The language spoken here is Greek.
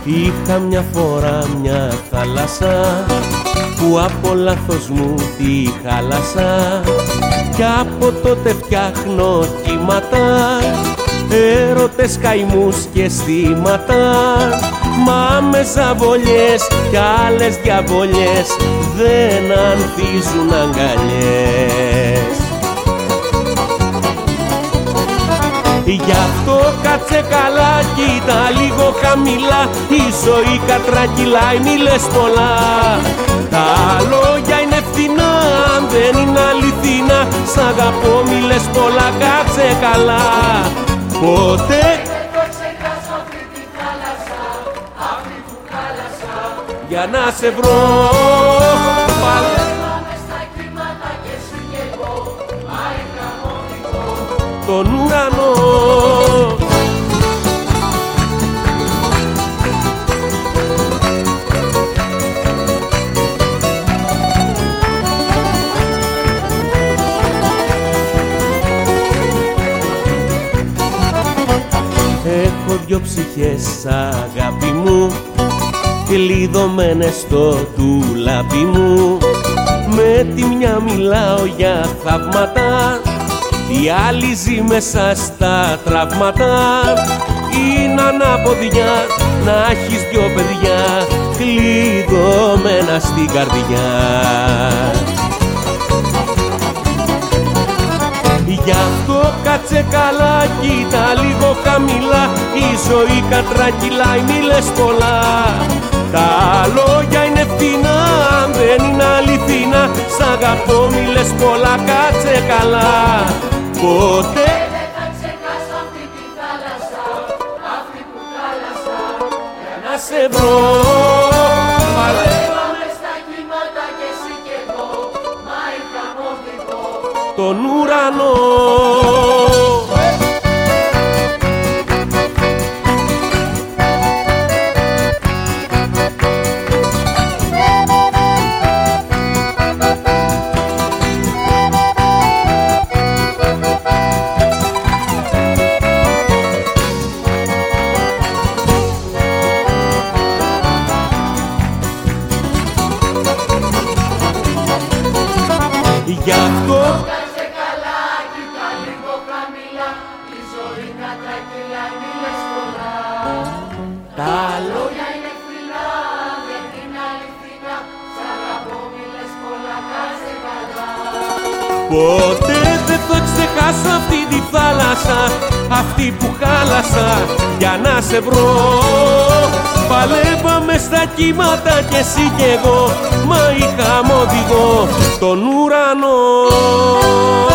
Είχα μια φορά μια θάλασσα που από λάθος μου τη χάλασα κι από τότε φτιάχνω κύματα, έρωτες, καημούς και αισθήματα. Μα με ζαβολιές κι άλλες διαβολιές δεν ανθίζουν αγκαλιές. Γι' αυτό κάτσε καλά, κοίτα λίγο χαμηλά, η ζωή κατρακυλάει, μη λες πολλά. Τα λόγια είναι φθηνά, αν δεν είναι αληθινά, σ' αγαπώ μη λες πολλά, κάτσε καλά. Ποτέ δεν το ξεχάσω αυτή τη θάλασσα, αυτή που χάλασα, για να σε βρω. Παλεύαμε στα κύματα και εσύ κι εγώ, μα είχα οδηγό τον ουρανό. Έχω δυο ψυχές αγάπη μου, κλειδωμένες στο ντουλάπι μου. Με τη μια μιλάω για θαύματα, η άλλη ζει μέσα στα τραύματα. Είναι ανάποδια να έχεις δυο παιδιά κλειδωμένα στην καρδιά. Γι' αυτό κάτσε καλά, κοίτα λίγο χαμηλά, η ζωή κατρακυλάει, μη λες πολλά. Τα λόγια είναι φθηνά, αν δεν είναι αληθινά, σ' αγαπώ μη λες πολλά, κάτσε καλά. Ποτέ δεν θα ξεχάσω αυτή τη θάλασσα, αυτή που χάλασα, για να σε βρω. παλεύαμε στα κύματα και εσύ κι εγώ, μα είχα οδηγό Τον ουρανό. Γι' αυτό κάτσε καλά, κοίτα λίγο χαμηλά, η ζωή κατρακυλάει, μη λες πολλά. τα Λόγια είναι φθηνά, δεν είναι αληθινά, σ' αγαπώ μη λες πολλά, κάτσε καλά. ποτέ δεν θα ξεχάσω αυτή τη θάλασσα, αυτή που χάλασα για να σε βρω. Παλεύαμε στα κύματα κι εσύ κι εγώ, μα είχαμε οδηγό τον ουρανό.